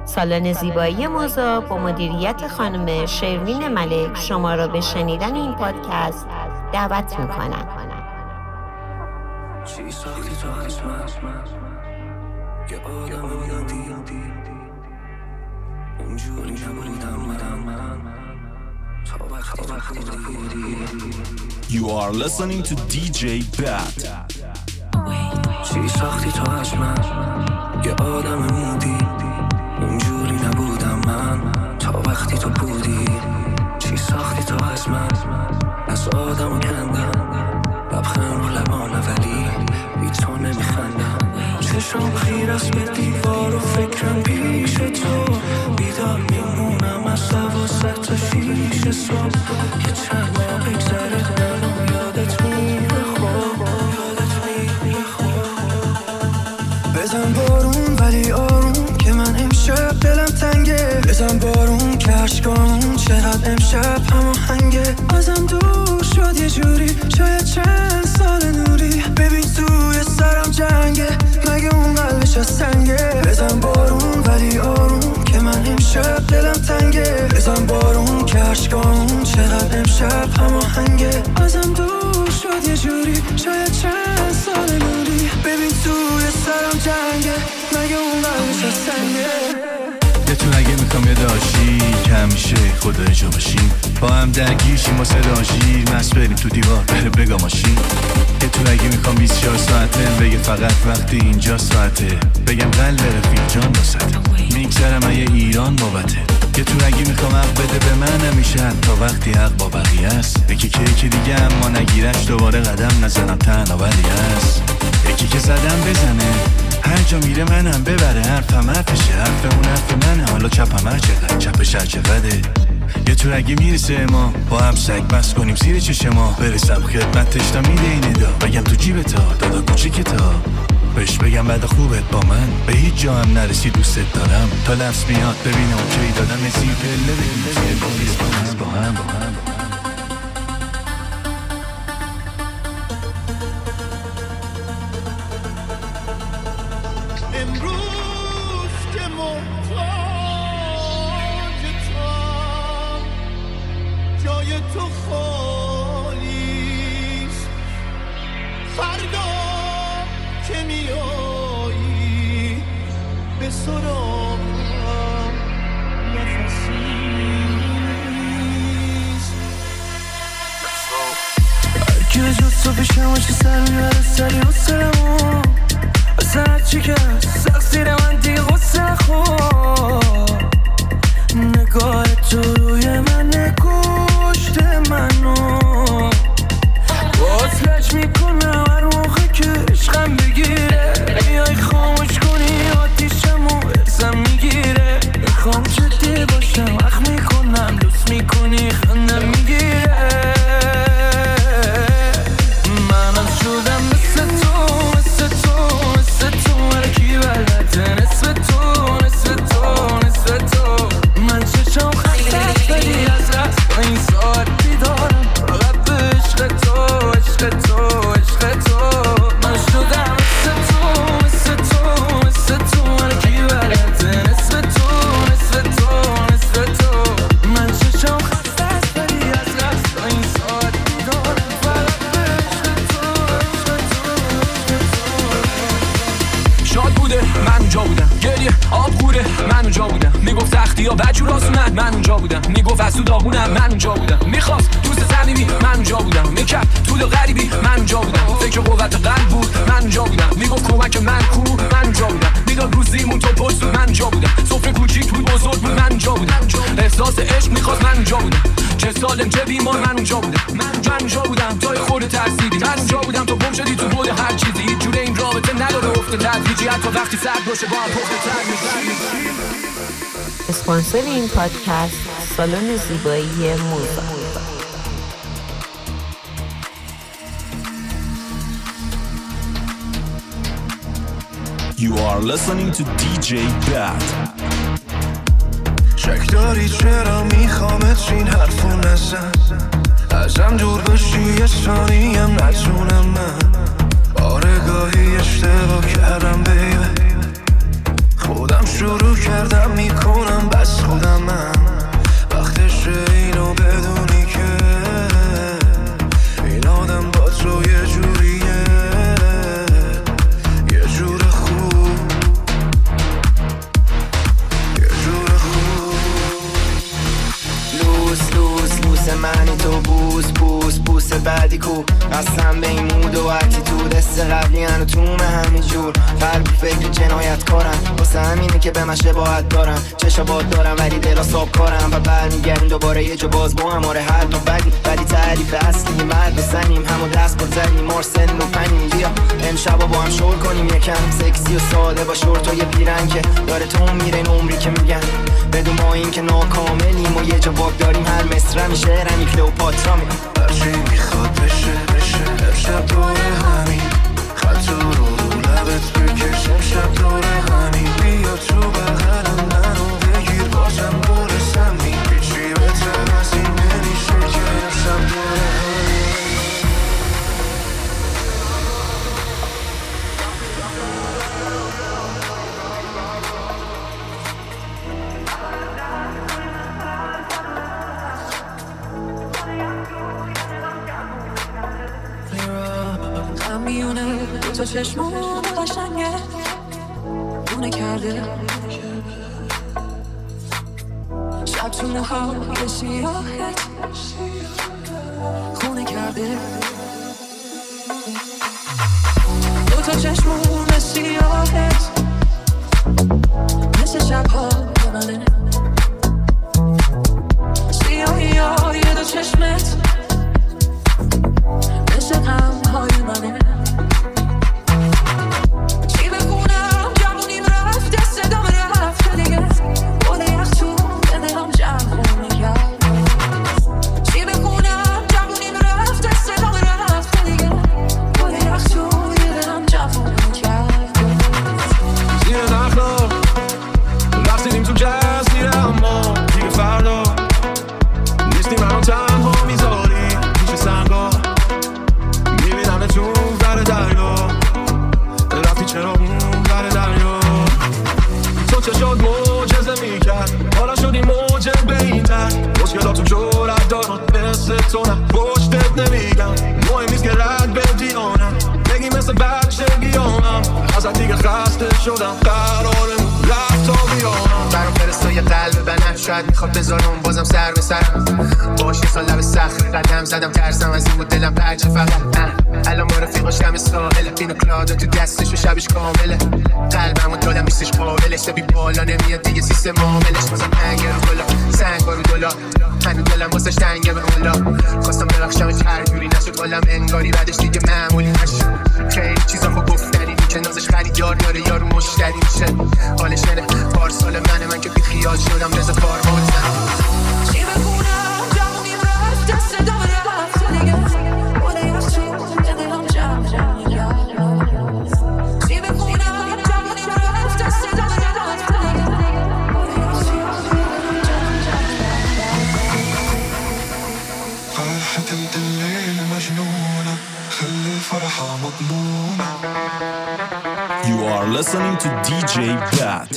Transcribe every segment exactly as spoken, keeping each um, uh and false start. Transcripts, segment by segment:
سالن زیبایی موزا با مدیریت خانم شروین ملک شما را به شنیدن این پادکست دعوت می‌کنند. چی ساختی تو از من یه آدم بودی اونجوری نبودم من تا وقتی تو بودی. You are listening to دی جی Bad. چی ساختی تو از من یه آدم مودی اونجوری نبودم من تا وقتی تو بودی. چی ساختی تو از من از آدم کندم لبخند رو لبانه ولی بی تو نمیخندم. چشم خیر است به دیوار و فکرم پیش تو بیدار میمونم از دوازده تا شیش صبح. یه چند ماه بگذره منو یادت میره خوب یادت میره خوب. بزن بارون ولی آروم که من امشب دلم تنگه. بزن بارون که عشقامون چقدر امشب هماهنگه. ازم دور شد یه جوری شاید چند سال نوری. ببین توی سرم جنگه مگه اون قلبش از سنگه. بزن بارون ولی آروم که من امشب دلم تنگه. بزن بارون که عشقامون چقدر امشب هماهنگه. ازم دور شد یه جوری شاید چند سال نوری. ببین توی سرم جنگه مگه اون قلبش از سنگه. یه تو اگه میخوام یه داشی که همیشه خدا جا باشیم با هم درگیرشیم ما صداشیر مست بریم تو دیوار بره بگا ماشین. یه تو اگه میخوام بیست و چهار ساعته بگه فقط وقتی اینجا ساعته بگم قلب رفیق جان واسطه میگذرم یه ایران بابته. یه تو اگه میخوام حق بده به من همیشه تا وقتی حق با بقیه است. یکی که یکی دیگه اما نگیرش دوباره قدم نزنم تنها ولی هست. یکی که زدم بزنه هر جا میره منم ببره. حرفم حرفشه حرف اون حرف منه. حالا چپم هر چقدر چپش هر چقدره. یه تو اگه میرسه ما با هم سگ بس کنیم زیر چشم ما برسم خدمتش تا میده این ادا بگم تو جیبتا دادا کوچیکتا بهش بگم بعد خوبت با من به هیچ جا هم نرسی دوستت دارم تا لفظ میاد ببینم کی دادم سی پله بگیم با هم با هم تو خالیست. فردا که میایی به سراغم نفسیست. هرکی به جز تو پیشم باشه سر میبره سری حسنمو واسه هرچی که سخت زیر من دیگه غصه نخور. نگاه تو روی من نکشت منو وصلش میکنم هر موقع که عشقم بگیره. میای خاموش کنی آتیشمو ارزم میگیره. میخوام جدی باشم وقت میکنم لوس میکنی خندم میگیره. منم شدم مثل تو مثل تو مثل تو هرکی بلده نصف تو نصف تو نصف تو. من چشم خستت ولی از رفت این ساعت بیدارم فقط به عشق تو عشق تو عشق تو. من شدم مثل تو مثل تو مثل تو هرکی بلده نصف تو نصف تو نصف تو. من چشم خستت ولی از رفت این ساعت بیدارم فقط به عشق تو عشق تو عشق تو. شاد بوده من اونجا بودم گریه آب خوره من اونجا بودم. میگفت سختی ها بجور آسونن من اونجا بودم. میگفت از تو داغونم من اونجا بودم. میخواست دوست صمیمی من اونجا بودم. میکرد طول غریبی من اونجا بودم. فکر قوت قلب بود من اونجا بودم. میگفت کمک من کو من اونجا بودم. میداد روزیمون تو پست من اونجا بودم. سفره کوچیک بود بزرگ بود من اونجا بودم. احساس عشق میخواست من اونجا بودم. چه سالم چه بیمار من اونجا بودم. من اونجا بودم تا خورده ترسیدی. من اونجا بودم تو گم شدی تو بود هر چیزی. هیچ جوره این رابطه نداره افت تدریجی حتی وقتی سرد باشه با هم پخته تر می‌شیم. اسپانسر این پادکست سالن زیبایی موزا. You are listening to دی جی Bad. شک داری چرا میخوامت این حرفو نزن ازم دور بشی یه ثانیم نتونم من. آره گاهی اشتباه کردم بیبه خودم شروع کردم میکنم و اتیتود است قبلی هنو تومه همین جور قلب فکر جنایت کارم واسه همینه که به من شباهت دارم چشا باد دارم ولی دلا ساب کارم و برمیگردیم دوباره یه جا باز با هماره هر دو بگیم ولی تعریف اصلی مرد بزنیم همو دست با زنیم مارسل و پنیم بیا امشبا با هم شور کنیم یکم سکسی و ساده با شورت و یه بیرنگ که داره تو میره این عمری که میگن بدون ما این که ناکاملیم و یه جا باگ داریم هر مصرمی شعرمی کلئوپاترا می هرچی میخواد بشه بشه امشب دور همین خط رو رو لبت بکش امشب دور همین بیا تو بغلم منو بگیر بازم برسم می بیچی بهتر از این نمیشه که امشب دور همین میونه دو تا چشمون قشنگه خونه کرده شب تونه ها یه سیاهت خونه کرده دو تا چشمون سیاهت مثل شب ها منه سیاهی ها یه دو چشمت مثل غم های منه شاید میخواد بذارم بازم سر به سرم باشه سال لب صخره قدم زدم ترسم از این بود دلم بچه فقط الان ما رفیقاش کم ساحله پینو کلادا تو دستش و شبش کامله قلبم و دلم نیستش قابلش سبی بالا نمیاد دیگه سیستم عاملش بازم تنگه رو گلا سنگا رو دلا هنو دلم واسش تنگه به مولا خواستم برخشمش هر جوری نشد حالم انگاری بعدش دیگه معمولی نشد خیلی چیزا خب گفتنی که نازش خریدار داره یارو مشتری میشه حالش نره پارسال منه من که بی خیال شدم رزا کار بازم چی بکنم جوونیم رفت دست دام رفت دیگه بوده یخ تو دلم جمع جمع چی بکنم جوونیم رفت دست دام رفت دیگه بوده یخ تو دلم جمع جمع فرحة الليل مجنونة خلي الفرحة مضمونة. You are listening to D J Bad.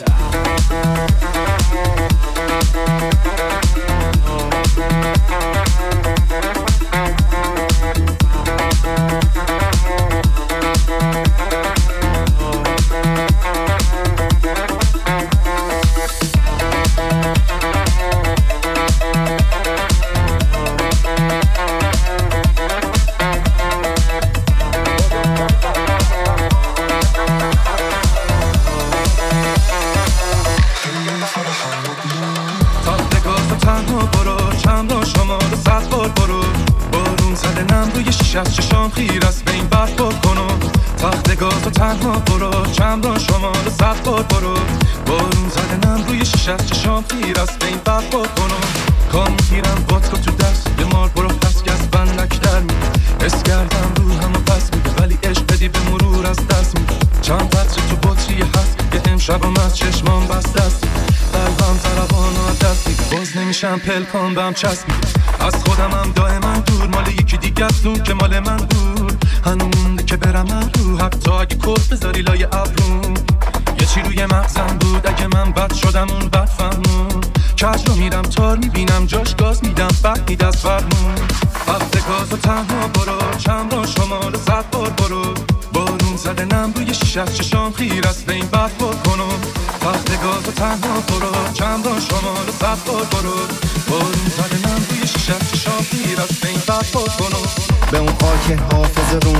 از چشام خیر است به این برف بکنو تخت گاز و تنها برو چمران شمال صد بار برو بارون زده نم روی شیش از چشام خیر است به این برف بکنو کام میگیرم باتکا تو دست به مار برو پس که از بندک در می حس کردم رو همه پس می ولی عشق بدی به مرور از دست می چند قطره تو بطریه هست که امشبم از چشمام بست است قلبم ضربان و از دست می باز نمیشم پلکان بهم چسبی از خودمم دائما دور مال یکی دیگه است اون که مال من بود هنو مونده که برم من رو حتی اگه کف بذاری لای ابرون یه چی روی مغزم بود اگه من بد شدم اون بد فهمون کج رو میرم تار میبینم جاش گاز میدم بد میده از فرمون وقت گاز و تنها برو چمران شمال صد بار برو بارون زده نم روی شیشه چشام خیر است به این بد بکنم وقت گاز و تنها برو چمران شمال صد بار برو بارون زده نم روی شیشه چشام خیر است به این بد بکنم به اون خاک حافظ رومی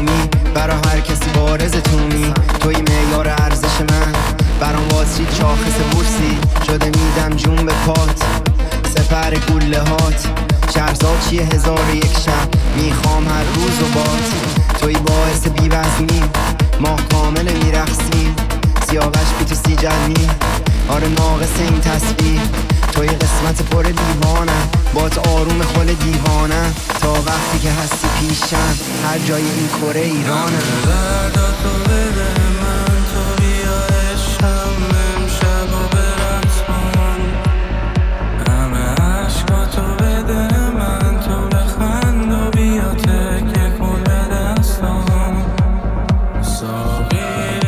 برا هر کسی بارز تومی، توی معیار ارزش من. برام واسید شاخص بورسی شده میدم جون به پات، سپر گله هات شهرزاد چیه هزار و یک شب، میخوام هر روز و بات. توی باعث بی‌وزنی ما کامل میرخسیم، سیاوش بی تو سی جدنی آره ناقص این تسبیح. توی قسمت پر دیوانم بات آروم خل دیوانم، تا وقتی که هستی پیشم هر جای این کره ایرانم. درداتو بده من تو بیا عشقم امشب و برسون، همه عشقاتو بده من تو بخند و بیا تکه کن به دستان. ساقی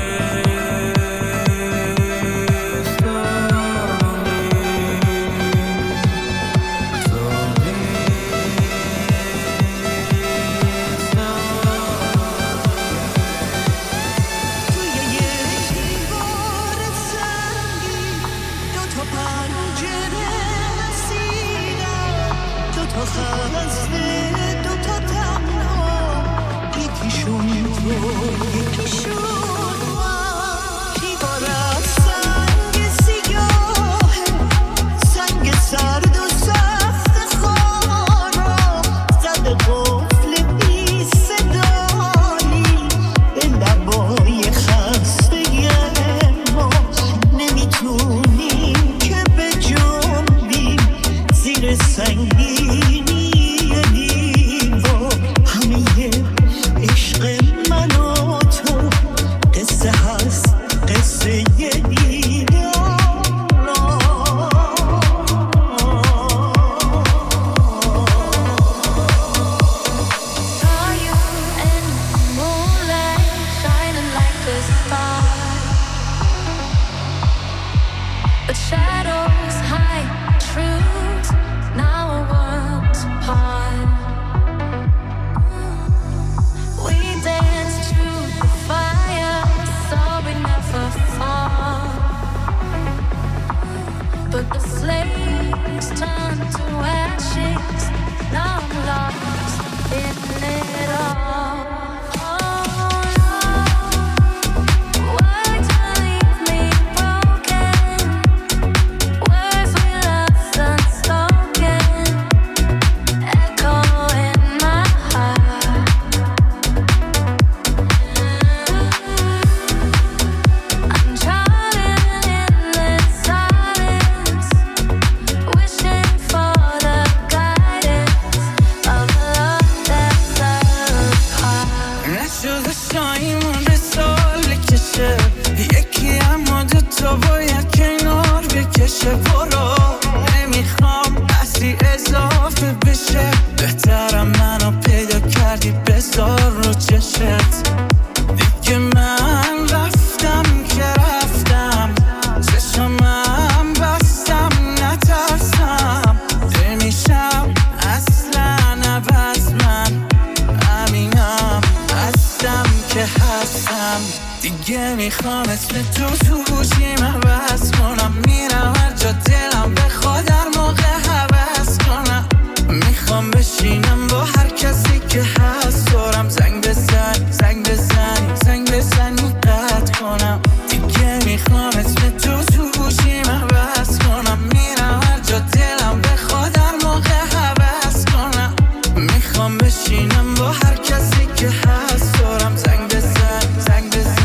میخوام اسم تو تو گوشیم عوض کنم، میرم هر جا دلم بخواد در موقع حوض کنم. میخوام بشینم با هر کسی که هست دارم، زنگ بزن زنگ بزن زنگ بزن قطع کنم. دیگه میخوام اسم تو تو گوشیم عوض کنم، میرم هر جا دلم بخواد در موقع حوض کنم. میخوام بشینم با هر کسی که هست دارم، زنگ بزن زنگ بزن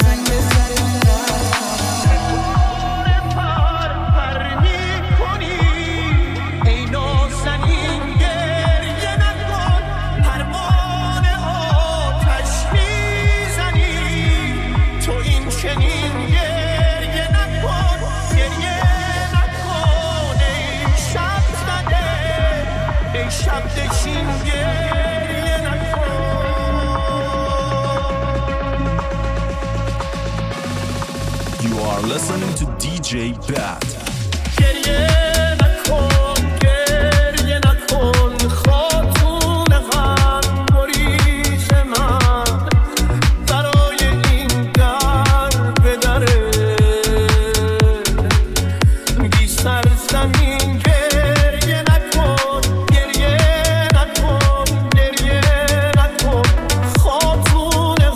You are listening to D J Bad. خاتون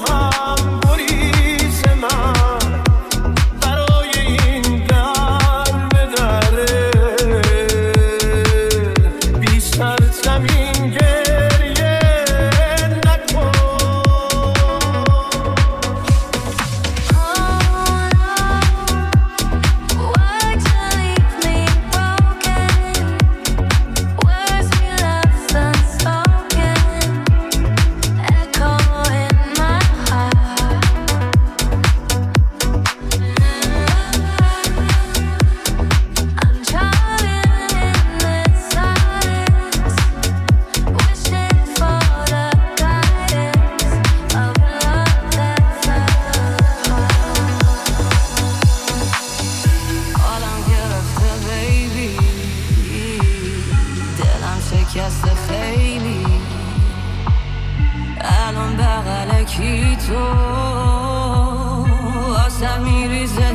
بی تو آسم میریزه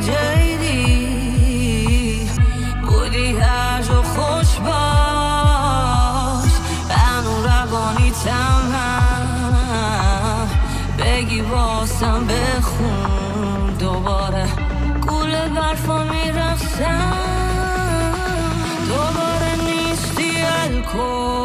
جیدی بودی هر جو خوش باش بنو روانی تمام بگی واسم بخون دوباره گول برفا میرخصم دوباره نیستی الکل